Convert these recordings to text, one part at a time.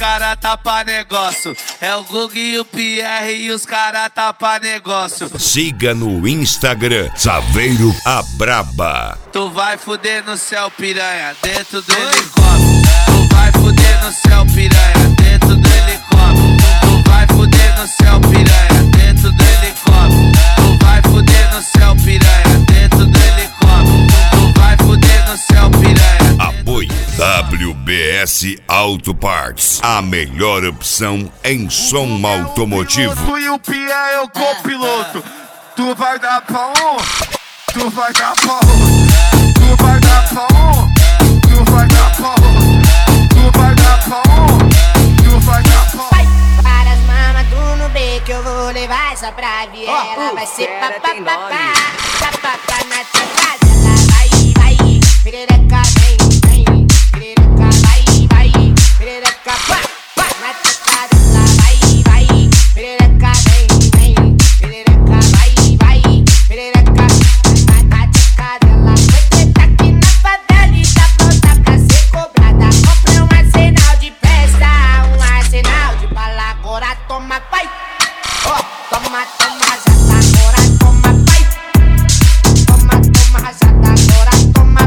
cara tá pra negócio. É o Gug e o Pierre e os cara tá pra negócio. Siga no Instagram, Saveiro a Braba. Tu vai fuder no céu, piranha, dentro do helicóptero. Tu vai fuder no céu, piranha, dentro do helicóptero. Tu vai fuder no céu, piranha, dentro do helicóptero. Tu vai fuder no céu, piranha, dentro do helicóptero. Tu vai fuder no céu, piranha. Apoio WBS Auto Parts, a melhor opção em som automotivo. Tu e o Pia é o copiloto. Tu vai dar pra um, tu vai dar pra um. Tu vai dar pra um, tu vai dar pra um. Tu vai dar pra um, tu vai dar pra um. Várias mamas tu no beco, eu vou levar essa pra viela. Vai ser papapá, papapá na tua casa. Ela vai, perereca vem, vem. Perereca vai, perereca pá, pá. Na tua casa ela vai, perereca vem, vem. Perereca vai, perereca. Na tua casa ela foi preta aqui na favela e tá pronta pra ser cobrada. Comprei um arsenal de festa, um arsenal de bala. Agora toma, pai. Ó, toma, rajada. Agora toma, pai. Toma, rajada. Agora toma,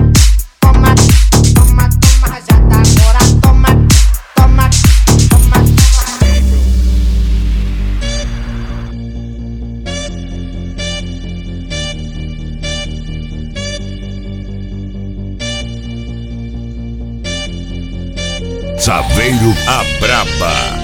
rajada. Agora toma. Saveiro a Braba.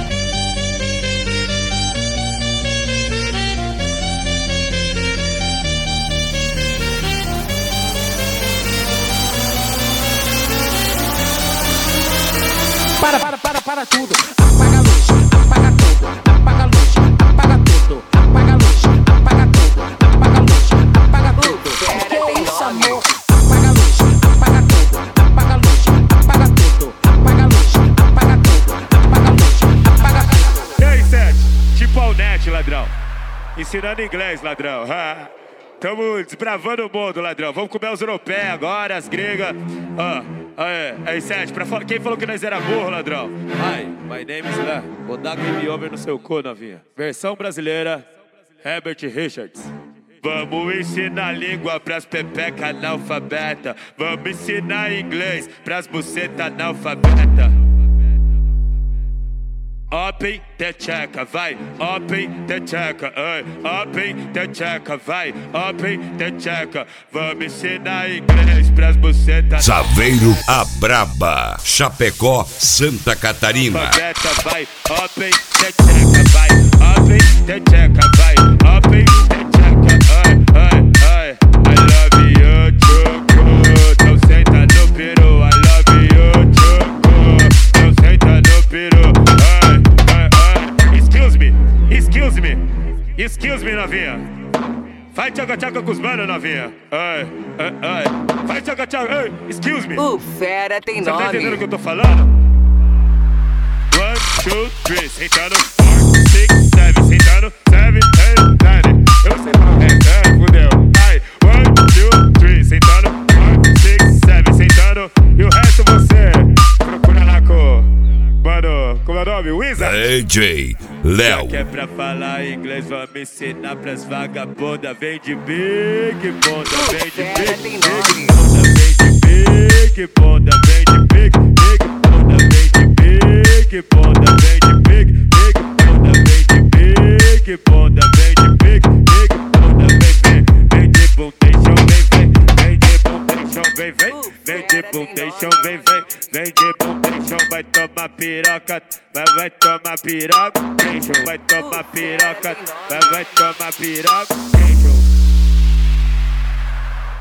Para tudo. Apaga a luz, apaga tudo. Apaga a luz, apaga tudo. Apaga a luz, apaga tudo. Apaga a luz, apaga tudo. Que é isso, amor? Apaga a luz, apaga tudo. Apaga a luz, apaga tudo. Apaga a luz, apaga tudo. Apaga a luz, apaga tudo. E aí, Sete? Tipo ao net, ladrão. Ensinando inglês, ladrão. Tamo desbravando o mundo, ladrão. Vamos comer os europeus agora, as gregas. Aí, Sete, quem falou que nós era burro, ladrão? Hi, my name is Lé. Vou dar game over no seu cu, novinha. Versão brasileira, Herbert Richards. Vamos ensinar língua pras pepeca analfabeta. Vamos ensinar inglês pras buceta analfabeta. Open the checa, vai, open the checa, open the checa, vai, open the checa. Vamos ensinar inglês pras bucetas. Saveiro a Braba, Chapecó, Santa Catarina. Vai, open the checa, vai, open the checa, vai, open the checa, I love you, choco. Então senta no peru, I love you, choco. Então senta no peru. Excuse me, novinha. Vai tchaca-tchaca com os manos, novinha. Vai tchaca-tchaca, excuse me. O fera tem nome. Você tá entendendo o que eu tô falando? 1, 2, 3, sentando 4, 6, 7, sentando 7, 8, 9. Eu sei falar, fudeu. 1, 2, 3, sentando 4, 6, 7, sentando. E o resto você procura lá com... Mano, como é o nome? Wizard? DJ Léo. Que é pra falar inglês, vamos ensinar pras vagabundas. Vem de big bunda, vem de big bunda, vem de big bunda, vem de big bunda, vem de big bunda, vem de big bunda, vem de big bunda, vem de big bunda, vem de bundation, vem de bundation, vem de bundation, vem de bundation, vai tomar piroca, vai tomar piroca, vai tomar piroca, vai tomar piroca.